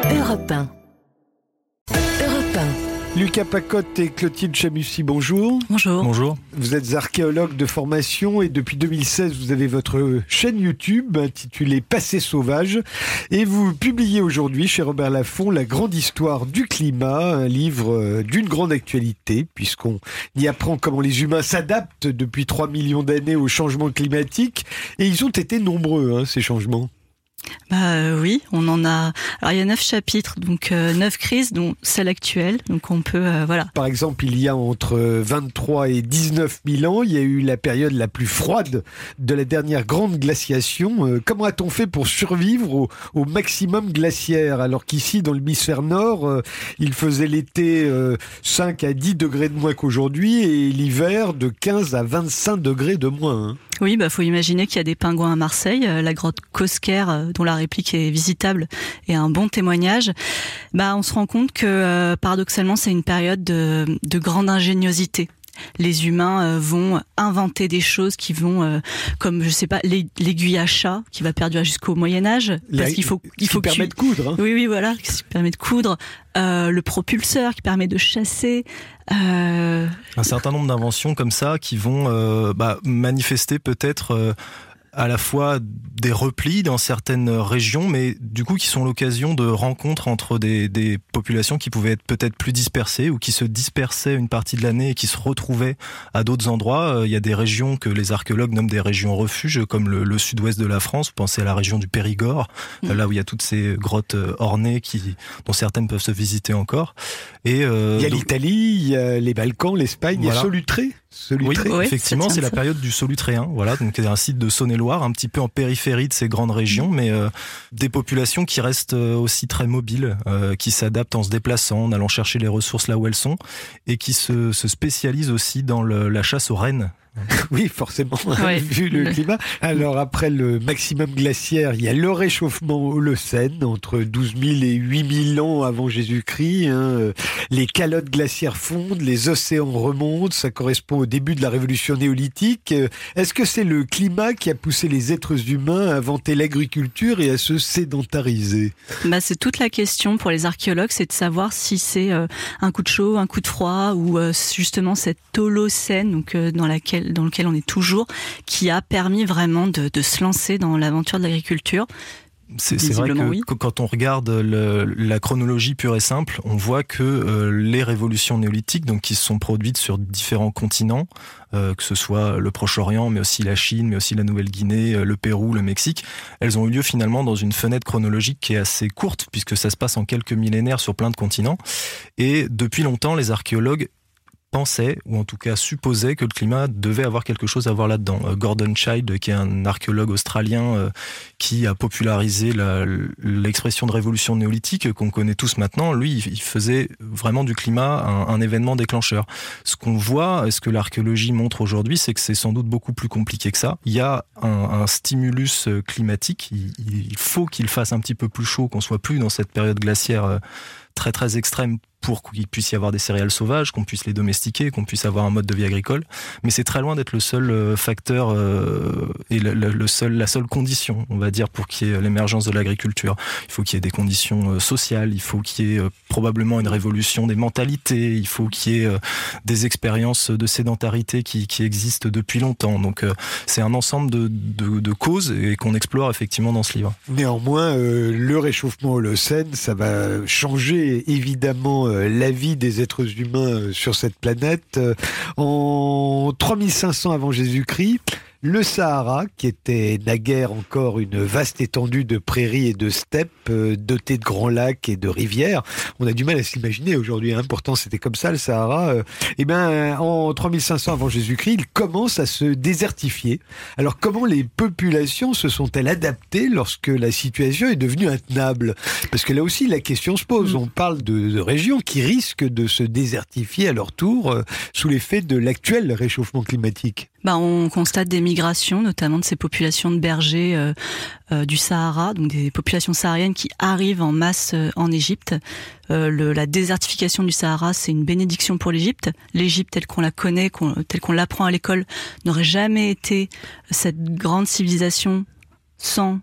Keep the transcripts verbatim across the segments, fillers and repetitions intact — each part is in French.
Europe un. Europe un. Lucas Pacotte et Clotilde Chamussy, bonjour. Bonjour. Bonjour. Vous êtes archéologue de formation et depuis deux mille seize, vous avez votre chaîne YouTube intitulée Passé sauvage et vous publiez aujourd'hui chez Robert Laffont La grande histoire du climat, un livre d'une grande actualité puisqu'on y apprend comment les humains s'adaptent depuis trois millions d'années au changement climatique et ils ont été nombreux, hein, ces changements. Bah euh, oui, on en a. Alors il y a neuf chapitres, donc euh, neuf crises, dont celle actuelle. Donc on peut, euh, voilà. Par exemple, il y a entre vingt-trois et dix-neuf mille ans, il y a eu la période la plus froide de la dernière grande glaciation. Euh, comment a-t-on fait pour survivre au, au maximum glaciaire, alors qu'ici, dans l'hémisphère nord, euh, il faisait l'été euh, cinq à dix degrés de moins qu'aujourd'hui et l'hiver de quinze à vingt-cinq degrés de moins, hein. Oui, bah faut imaginer qu'il y a des pingouins à Marseille, euh, la grotte Cosquer, euh, dont la réplique est visitable et un bon témoignage. Bah on se rend compte que euh, paradoxalement c'est une période de, de grande ingéniosité. Les humains euh, vont inventer des choses qui vont, euh, comme je sais pas, l'aiguille à chat qui va perdurer jusqu'au Moyen Âge, parce La, qu'il faut, il qui faut permet que tu... de coudre. Hein. Oui, oui, voilà, qui permet de coudre. Euh, le propulseur qui permet de chasser. Euh... Un certain nombre d'inventions comme ça qui vont euh, bah, manifester peut-être euh, à la fois des replis dans certaines régions, mais du coup qui sont l'occasion de rencontres entre des, des populations qui pouvaient être peut-être plus dispersées ou qui se dispersaient une partie de l'année et qui se retrouvaient à d'autres endroits. Il y a des régions que les archéologues nomment des régions refuges, comme le, le sud-ouest de la France. Vous pensez à la région du Périgord, mmh. là où il y a toutes ces grottes ornées qui, dont certaines peuvent se visiter encore. Et, euh, il y a donc, l'Italie, il y a les Balkans, l'Espagne, voilà. Il y a Solutré. Solutré. Oui, effectivement, c'est la période du Solutréen. Voilà, donc c'est un site de Saône-et-Loire, un petit peu en périphérie de ces grandes régions, mais euh, des populations qui restent aussi très mobiles, euh, qui s'adaptent en se déplaçant, en allant chercher les ressources là où elles sont, et qui se, se spécialisent aussi dans le, la chasse aux rennes. Oui, forcément, ouais. vu le climat. Alors, après le maximum glaciaire, il y a le réchauffement holocène, entre douze mille et huit mille ans avant Jésus-Christ. Hein. Les calottes glaciaires fondent, les océans remontent, ça correspond au début de la révolution néolithique. Est-ce que c'est le climat qui a poussé les êtres humains à inventer l'agriculture et à se sédentariser ? Bah, c'est toute la question pour les archéologues, c'est de savoir si c'est euh, un coup de chaud, un coup de froid, ou euh, justement cette holocène, donc euh, dans laquelle dans lequel on est toujours, qui a permis vraiment de, de se lancer dans l'aventure de l'agriculture. C'est, c'est vrai que oui. Quand on regarde le, la chronologie pure et simple, on voit que euh, les révolutions néolithiques, donc qui se sont produites sur différents continents, euh, que ce soit le Proche-Orient, mais aussi la Chine, mais aussi la Nouvelle-Guinée, euh, le Pérou, le Mexique, elles ont eu lieu finalement dans une fenêtre chronologique qui est assez courte, puisque ça se passe en quelques millénaires sur plein de continents. Et depuis longtemps, les archéologues pensait, ou en tout cas supposait, que le climat devait avoir quelque chose à voir là-dedans. Gordon Childe, qui est un archéologue australien euh, qui a popularisé la, l'expression de révolution néolithique qu'on connaît tous maintenant, lui, il faisait vraiment du climat un, un événement déclencheur. Ce qu'on voit, et ce que l'archéologie montre aujourd'hui, c'est que c'est sans doute beaucoup plus compliqué que ça. Il y a un, un stimulus climatique, il, il faut qu'il fasse un petit peu plus chaud, qu'on soit plus dans cette période glaciaire euh, très très extrême pour qu'il puisse y avoir des céréales sauvages, qu'on puisse les domestiquer, qu'on puisse avoir un mode de vie agricole. Mais c'est très loin d'être le seul facteur euh, et le, le seul, la seule condition, on va dire, pour qu'il y ait l'émergence de l'agriculture. Il faut qu'il y ait des conditions euh, sociales, il faut qu'il y ait euh, probablement une révolution des mentalités, il faut qu'il y ait euh, des expériences de sédentarité qui, qui existent depuis longtemps. Donc euh, c'est un ensemble de, de, de causes et qu'on explore effectivement dans ce livre. Néanmoins, euh, le réchauffement holocène, ça va changer évidemment la vie des êtres humains sur cette planète. En trois mille cinq cents avant Jésus-Christ, le Sahara, qui était naguère encore une vaste étendue de prairies et de steppes euh, dotées de grands lacs et de rivières. On a du mal à s'imaginer aujourd'hui, hein. Pourtant c'était comme ça le Sahara. Euh, et ben en trois mille cinq cents avant Jésus-Christ, il commence à se désertifier. Alors comment les populations se sont-elles adaptées lorsque la situation est devenue intenable ? Parce que là aussi la question se pose. On parle de, de régions qui risquent de se désertifier à leur tour euh, sous l'effet de l'actuel réchauffement climatique. Bah, on constate des migrations, notamment de ces populations de bergers euh, euh, du Sahara, donc des populations sahariennes qui arrivent en masse euh, en Égypte. Euh, le, la désertification du Sahara, c'est une bénédiction pour l'Égypte. L'Égypte, telle qu'on la connaît, qu'on, telle qu'on l'apprend à l'école, n'aurait jamais été cette grande civilisation sans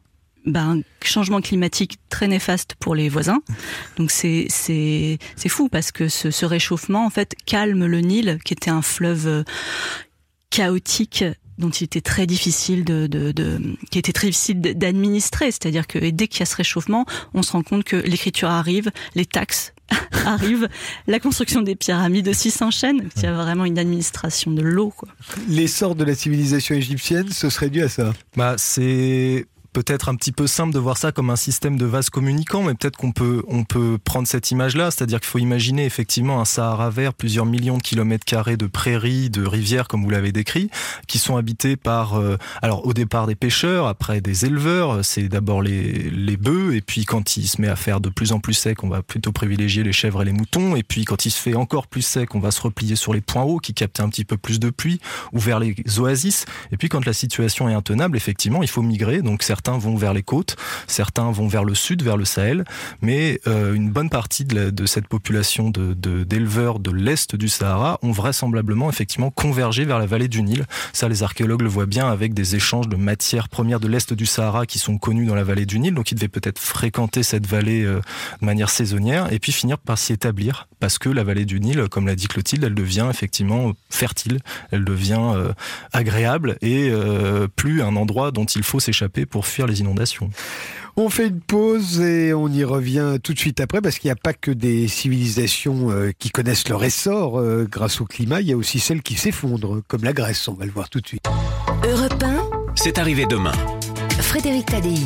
ben, changement climatique très néfaste pour les voisins. Donc c'est c'est c'est fou parce que ce, ce réchauffement en fait calme le Nil, qui était un fleuve chaotique dont il était très difficile de, de, de qui était très difficile d'administrer. C'est-à-dire que dès qu'il y a ce réchauffement, on se rend compte que l'écriture arrive, les taxes arrivent, la construction des pyramides aussi s'enchaîne. Il y a vraiment une administration de l'eau, quoi. L'essor de la civilisation égyptienne, ce serait dû à ça. Bah c'est peut-être un petit peu simple de voir ça comme un système de vases communicants, mais peut-être qu'on peut, on peut prendre cette image-là, c'est-à-dire qu'il faut imaginer effectivement un Sahara vert, plusieurs millions de kilomètres carrés de prairies, de rivières, comme vous l'avez décrit, qui sont habitées par, euh, alors au départ des pêcheurs, après des éleveurs, c'est d'abord les, les bœufs, et puis quand il se met à faire de plus en plus sec, on va plutôt privilégier les chèvres et les moutons, et puis quand il se fait encore plus sec, on va se replier sur les points hauts qui captent un petit peu plus de pluie, ou vers les oasis, et puis quand la situation est intenable, effectivement, il faut migrer, donc certains Certains vont vers les côtes, certains vont vers le sud, vers le Sahel, mais euh, une bonne partie de, la, de cette population de, de, d'éleveurs de l'est du Sahara ont vraisemblablement effectivement convergé vers la vallée du Nil. Ça, les archéologues le voient bien avec des échanges de matières premières de l'est du Sahara qui sont connus dans la vallée du Nil, donc ils devaient peut-être fréquenter cette vallée euh, de manière saisonnière et puis finir par s'y établir, parce que la vallée du Nil, comme l'a dit Clotilde, elle devient effectivement fertile, elle devient euh, agréable et euh, plus un endroit dont il faut s'échapper pour fuir les inondations. On fait une pause et on y revient tout de suite après, parce qu'il n'y a pas que des civilisations euh, qui connaissent leur essor euh, grâce au climat, il y a aussi celles qui s'effondrent, comme la Grèce, on va le voir tout de suite. Europe un, c'est arrivé demain. Frédéric Tadei.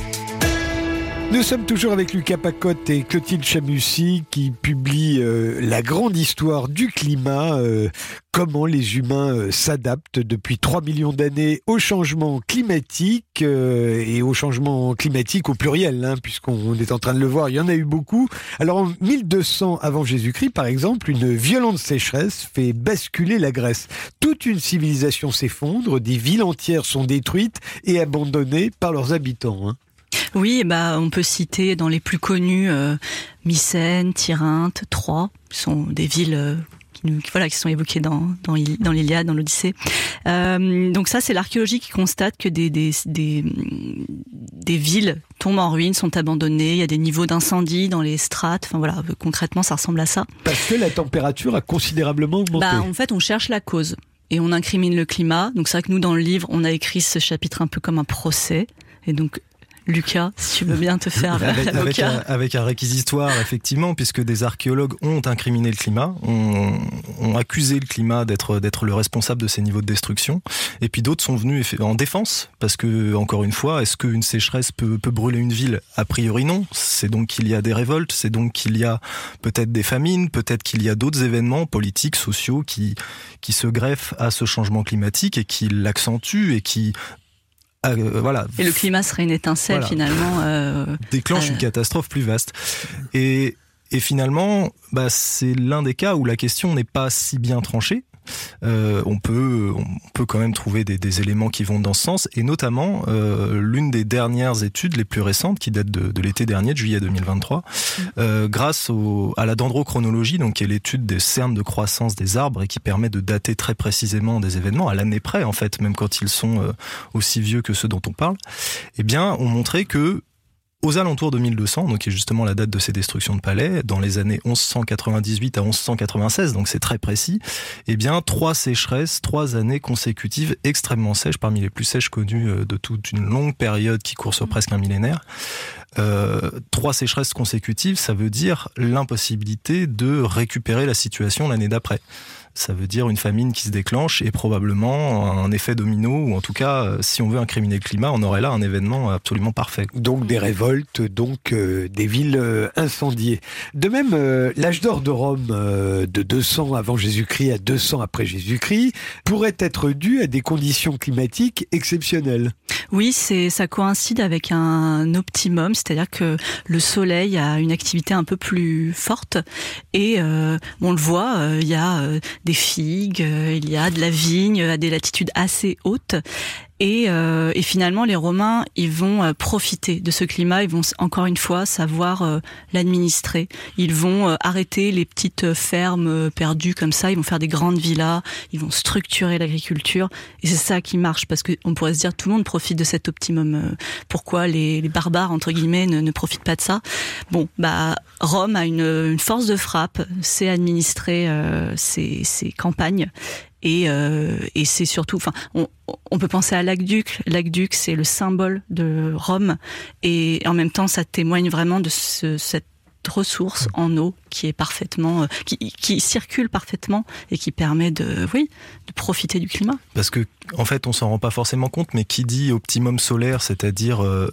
Nous sommes toujours avec Lucas Pacotte et Clotilde Chamussy qui publient euh, la grande histoire du climat, euh, comment les humains euh, s'adaptent depuis trois millions d'années au changement climatique euh, et au changement climatique au pluriel, hein, puisqu'on est en train de le voir, il y en a eu beaucoup. Alors en mille deux cents avant Jésus-Christ, par exemple, une violente sécheresse fait basculer la Grèce. Toute une civilisation s'effondre, des villes entières sont détruites et abandonnées par leurs habitants, hein. Oui, bah on peut citer dans les plus connus euh, Mycène, Tyrinthe, Troie, qui sont des villes euh, qui, nous, qui, voilà, qui sont évoquées dans, dans, dans l'Iliade, dans l'Odyssée. Euh, donc ça, c'est l'archéologie qui constate que des, des, des, des villes tombent en ruine, sont abandonnées, il y a des niveaux d'incendie dans les strates, enfin voilà, concrètement ça ressemble à ça. Parce que la température a considérablement augmenté. Bah, en fait, on cherche la cause et on incrimine le climat. Donc c'est vrai que nous, dans le livre, on a écrit ce chapitre un peu comme un procès, et donc Lucas, si tu veux bien te faire avec, l'avocat. Avec un, avec un réquisitoire, effectivement, puisque des archéologues ont incriminé le climat, ont, ont accusé le climat d'être, d'être le responsable de ces niveaux de destruction. Et puis d'autres sont venus en défense, parce que, encore une fois, est-ce qu'une sécheresse peut, peut brûler une ville ? A priori non. C'est donc qu'il y a des révoltes, c'est donc qu'il y a peut-être des famines, peut-être qu'il y a d'autres événements politiques, sociaux qui, qui se greffent à ce changement climatique et qui l'accentuent et qui... Euh, voilà. Et le climat serait une étincelle, voilà, finalement. Euh, déclenche euh... une catastrophe plus vaste. Et, et finalement, bah, c'est l'un des cas où la question n'est pas si bien tranchée. Euh, on peut, on peut quand même trouver des, des éléments qui vont dans ce sens, et notamment euh, l'une des dernières études les plus récentes, qui date de, de l'été dernier, de juillet deux mille vingt-trois, euh, grâce au, à la dendrochronologie, donc qui est l'étude des cernes de croissance des arbres et qui permet de dater très précisément des événements à l'année près, en fait, même quand ils sont euh, aussi vieux que ceux dont on parle. Eh bien, on montrait que aux alentours de mille deux cents, donc qui est justement la date de ces destructions de palais, dans les années onze cent quatre-vingt-dix-huit à onze cent quatre-vingt-seize, donc c'est très précis, eh bien trois sécheresses, trois années consécutives extrêmement sèches, parmi les plus sèches connues de toute une longue période qui court sur presque un millénaire. Euh, trois sécheresses consécutives, ça veut dire l'impossibilité de récupérer la situation l'année d'après. Ça veut dire une famine qui se déclenche et probablement un effet domino, ou en tout cas, si on veut incriminer le climat, on aurait là un événement absolument parfait. Donc des révoltes, donc euh, des villes euh, incendiées. De même, euh, l'âge d'or de Rome, euh, de deux cents avant Jésus-Christ à deux cents après Jésus-Christ, pourrait être dû à des conditions climatiques exceptionnelles. Oui, c'est, ça coïncide avec un optimum, c'est-à-dire que le soleil a une activité un peu plus forte et euh, on le voit, euh, il y a euh, des figues, euh, il y a de la vigne à des latitudes assez hautes Et, euh, et finalement, les Romains, ils vont euh, profiter de ce climat. Ils vont encore une fois savoir euh, l'administrer. Ils vont euh, arrêter les petites fermes euh, perdues comme ça. Ils vont faire des grandes villas. Ils vont structurer l'agriculture. Et c'est ça qui marche, parce que on pourrait se dire tout le monde profite de cet optimum. Euh, pourquoi les, les barbares entre guillemets ne, ne profitent pas de ça? Bon, bah Rome a une, une force de frappe. C'est administrer euh, ses, ses campagnes. Et, euh, et c'est surtout, enfin, on, on peut penser à l'aqueduc. L'aqueduc, c'est le symbole de Rome, et en même temps, ça témoigne vraiment de ce, cette ressource en eau qui est parfaitement, euh, qui, qui circule parfaitement et qui permet de, oui, de profiter du climat. Parce que, en fait, on s'en rend pas forcément compte, mais qui dit optimum solaire, c'est-à-dire euh,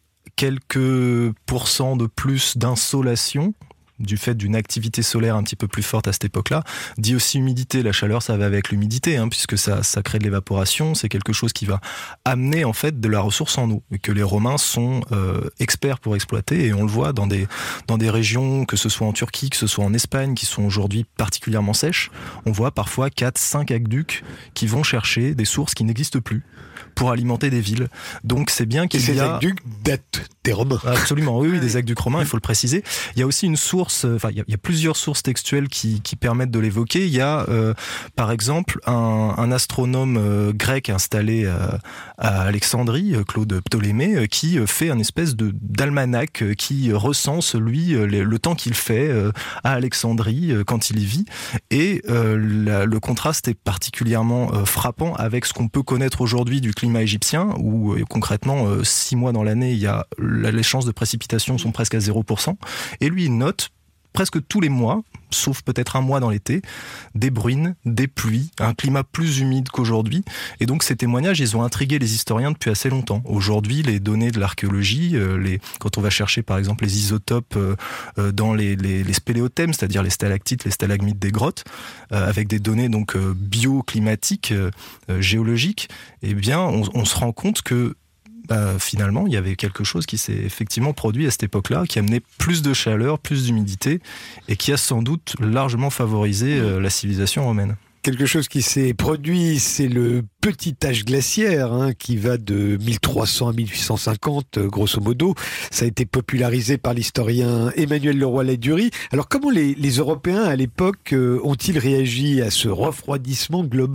quelques pourcents de plus d'insolation, du fait d'une activité solaire un petit peu plus forte à cette époque-là, dit aussi humidité. La chaleur, ça va avec l'humidité, hein, puisque ça, ça crée de l'évaporation. C'est quelque chose qui va amener en fait de la ressource en eau, et que les Romains sont euh, experts pour exploiter. Et on le voit dans des dans des régions, que ce soit en Turquie, que ce soit en Espagne, qui sont aujourd'hui particulièrement sèches. On voit parfois quatre, cinq aqueducs qui vont chercher des sources qui n'existent plus pour alimenter des villes. Donc c'est bien qu'il y a... Et ces aqueducs datent des Romains. Absolument, oui, oui, des aqueducs romains, il faut le préciser. Il y a aussi une source, enfin il y a, il y a plusieurs sources textuelles qui, qui permettent de l'évoquer. Il y a euh, par exemple un, un astronome euh, grec installé euh, à Alexandrie, Claude Ptolémée, euh, qui fait un espèce de d'almanach euh, qui recense lui euh, le, le temps qu'il fait euh, à Alexandrie euh, quand il y vit. Et euh, la, le contraste est particulièrement euh, frappant avec ce qu'on peut connaître aujourd'hui du climat égyptien, où euh, concrètement euh, six mois dans l'année, il y a les chances de précipitation sont presque à zéro pour cent. Et lui, il note presque tous les mois, sauf peut-être un mois dans l'été, des bruines, des pluies, un climat plus humide qu'aujourd'hui. Et donc ces témoignages, ils ont intrigué les historiens depuis assez longtemps. Aujourd'hui, les données de l'archéologie, euh, les, quand on va chercher par exemple les isotopes euh, dans les, les, les spéléothèmes, c'est-à-dire les stalactites, les stalagmites des grottes, euh, avec des données donc euh, bioclimatiques, euh, euh, géologiques, eh bien on, on se rend compte que Bah, finalement, il y avait quelque chose qui s'est effectivement produit à cette époque-là, qui amenait plus de chaleur, plus d'humidité, et qui a sans doute largement favorisé euh, la civilisation romaine. Quelque chose qui s'est produit, c'est le petit âge glaciaire, hein, qui va de mille trois cents à mille huit cent cinquante, grosso modo. Ça a été popularisé par l'historien Emmanuel Leroy-Ladurie. Alors, comment les, les Européens, à l'époque, euh, ont-ils réagi à ce refroidissement global ?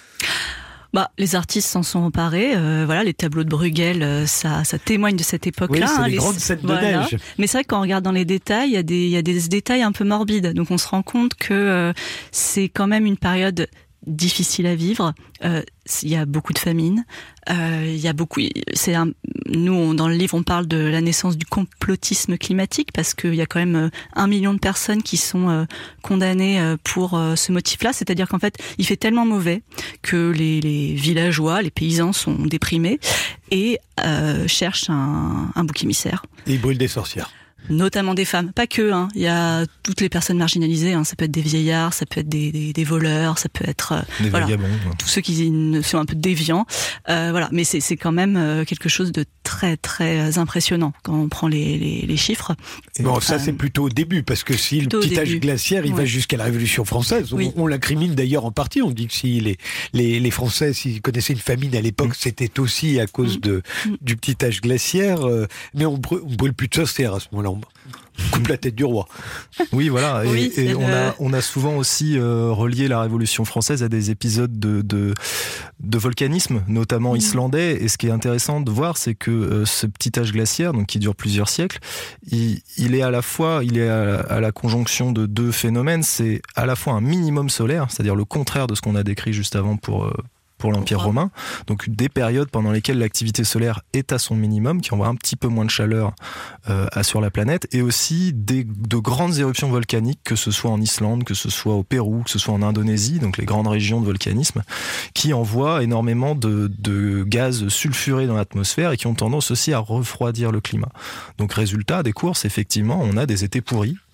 Bah, les artistes s'en sont emparés. Euh, voilà, les tableaux de Bruegel, euh, ça, ça témoigne de cette époque-là. Oui, c'est hein, les, les grandes scènes de voilà. neige. Mais c'est vrai que quand on regarde dans les détails, il y a des, il y a des détails un peu morbides. Donc on se rend compte que euh, c'est quand même une période difficile à vivre. Euh, il y a beaucoup de famine. Euh, il y a beaucoup. C'est un, nous, on, dans le livre, on parle de la naissance du complotisme climatique, parce qu'il y a quand même euh, un million de personnes qui sont euh, condamnées euh, pour euh, ce motif-là. C'est-à-dire qu'en fait, il fait tellement mauvais que les, les villageois, les paysans sont déprimés et euh, cherchent un, un bouc émissaire. Et ils brûlent des sorcières. Notamment des femmes, pas que, hein. Il y a toutes les personnes marginalisées, hein. Ça peut être des vieillards, ça peut être des, des, des voleurs, ça peut être euh, des voilà, vagabonds, ouais. Tous ceux qui sont un peu déviants, euh, voilà. Mais c'est, c'est quand même euh, quelque chose de très très impressionnant quand on prend les, les, les chiffres. Bon, ça euh, c'est plutôt au début, parce que si le petit âge glaciaire, il ouais. va jusqu'à la Révolution française, oui. on, on l'incrimine d'ailleurs en partie. On dit que si les les, les Français, s'ils connaissaient une famine à l'époque, mmh. c'était aussi à cause mmh. de mmh. du petit âge glaciaire. Euh, mais on brûle, on brûle plus de sorcières à ce moment-là. On coupe la tête du roi. Oui, voilà. Et, oui, et on, le... a, on a souvent aussi euh, relié la Révolution française à des épisodes de, de, de volcanisme, notamment mmh. islandais. Et ce qui est intéressant de voir, c'est que euh, ce petit âge glaciaire, donc qui dure plusieurs siècles, il, il est à la fois, il est à, à la conjonction de deux phénomènes. C'est à la fois un minimum solaire, c'est-à-dire le contraire de ce qu'on a décrit juste avant pour euh, pour l'Empire oh. romain, donc des périodes pendant lesquelles l'activité solaire est à son minimum, qui envoie un petit peu moins de chaleur euh, sur la planète, et aussi des, de grandes éruptions volcaniques, que ce soit en Islande, que ce soit au Pérou, que ce soit en Indonésie, donc les grandes régions de volcanisme, qui envoient énormément de, de gaz sulfurés dans l'atmosphère et qui ont tendance aussi à refroidir le climat. Donc résultat des courses, effectivement, on a des étés pourris,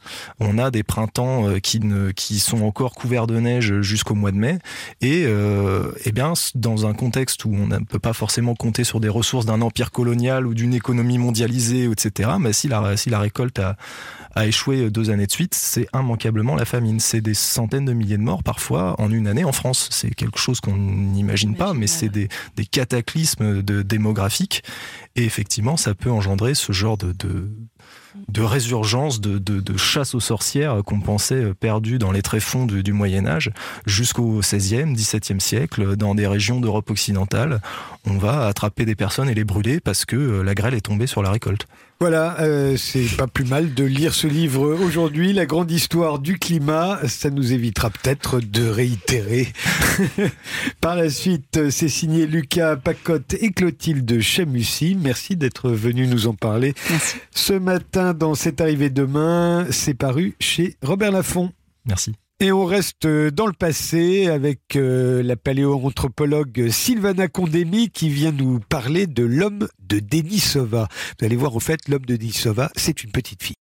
On a des printemps euh, qui, ne, qui sont encore couverts de neige jusqu'au mois de mai. Et euh, eh bien, dans un contexte où on ne peut pas forcément compter sur des ressources d'un empire colonial ou d'une économie mondialisée, et cetera, mais si la, si la récolte a, a échoué deux années de suite, c'est immanquablement la famine. C'est des centaines de milliers de morts parfois en une année en France. C'est quelque chose qu'on n'imagine pas, mais c'est des, des cataclysmes de, démographiques. Et effectivement, ça peut engendrer ce genre de... de de résurgence, de, de, de chasse aux sorcières qu'on pensait perdues dans les tréfonds du, du Moyen-Âge jusqu'au seizième, dix-septième siècle, dans des régions d'Europe occidentale. On va attraper des personnes et les brûler parce que la grêle est tombée sur la récolte. Voilà, euh, c'est pas plus mal de lire ce livre aujourd'hui, La grande histoire du climat. Ça nous évitera peut-être de réitérer. Par la suite, c'est signé Lucas Pacotte et Clotilde Chamussy. Merci d'être venus nous en parler. Merci. Ce matin, dans C'est arrivé demain, c'est paru chez Robert Laffont. Merci. Et on reste dans le passé avec euh, la paléoanthropologue Sylvana Condemi qui vient nous parler de l'homme de Denisova. Vous allez voir, en fait, l'homme de Denisova, c'est une petite fille.